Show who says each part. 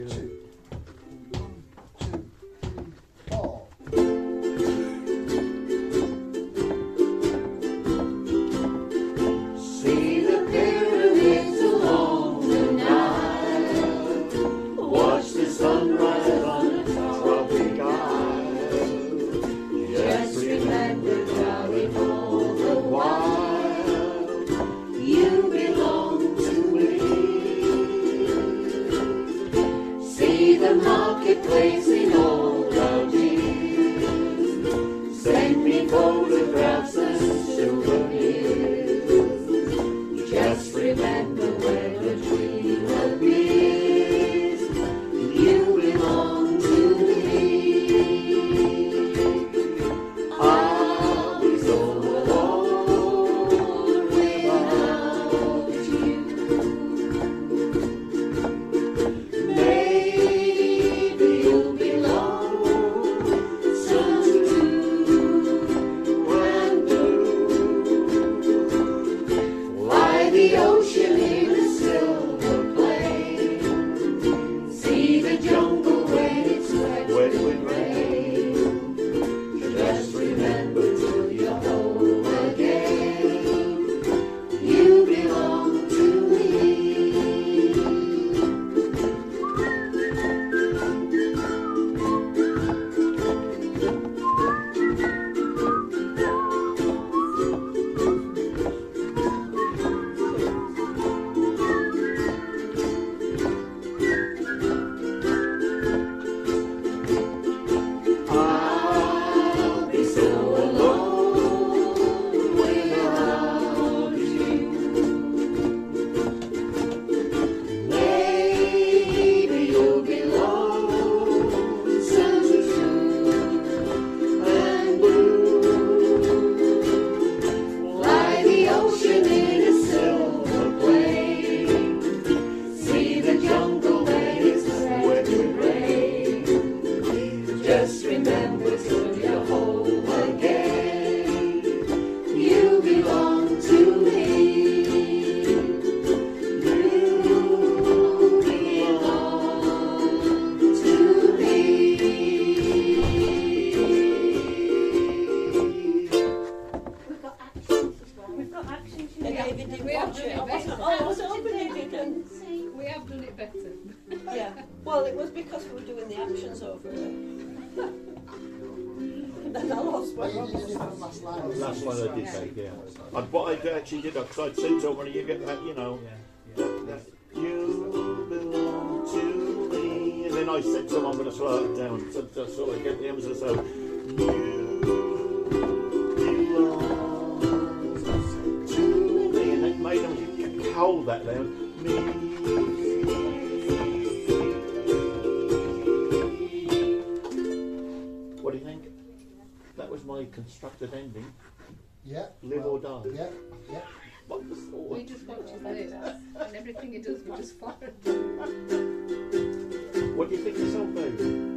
Speaker 1: 2. 1, 2, 3, 4.
Speaker 2: See the pyramids along the Nile. Watch the sunrise on a tropic isle. Just remember, darling, all the while you belong to me. See the marketplace in old Algiers. Send me photographs and souvenirs. Just remember where the dream appears. You belong to me. I'll be so alone without you. Maybe you'll belong some and blue. Fly the ocean in a silver plane. See the jungle when it's wet with rain. Just remember till you're home again, you belong to me. I'll be so alone without you. Maybe you'll belong some true and blue. Fly the ocean in a silver plane. See the jungle when it's wet with rain. Just remember till you're home again, you belong to me. You belong to me.
Speaker 3: We've got actions as well. We've got actions.
Speaker 4: David didn't
Speaker 5: We have
Speaker 4: watch
Speaker 5: done
Speaker 4: it.
Speaker 5: it better.
Speaker 4: I was hoping he didn't.
Speaker 5: We have done it better.
Speaker 4: Yeah. Well, it was because we were doing the actions over it. Then I lost my
Speaker 1: You did from last line.
Speaker 6: Last one I did take, yeah. And what I actually did, because I'd said to when you get that, you know, that you belong to me. And then I said to him, I'm going to slow it down. So sort of get the emphasis. So, you belong to me. And it made them hold that down. Me. What do you think? That was my constructed ending.
Speaker 1: Yeah.
Speaker 6: Live or die.
Speaker 1: Yeah. Yeah.
Speaker 6: What the thought?
Speaker 5: We just watch his lips, and everything he does, we just follow.
Speaker 6: What do you think yourself, baby?